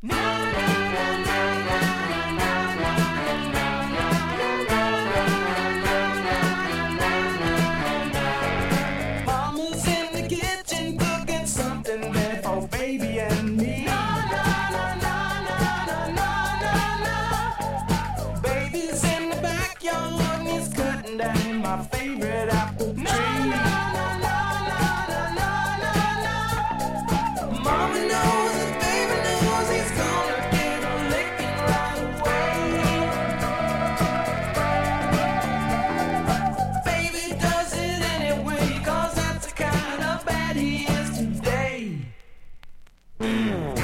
Mama's in the kitchen cooking something there for baby and me. Baby's in the backyard and he's cutting down my favorite apple tree. Mama knows and baby knows he's gonna get a licking right away. Baby does it anyway, 'cause that's the kind of bad he is today.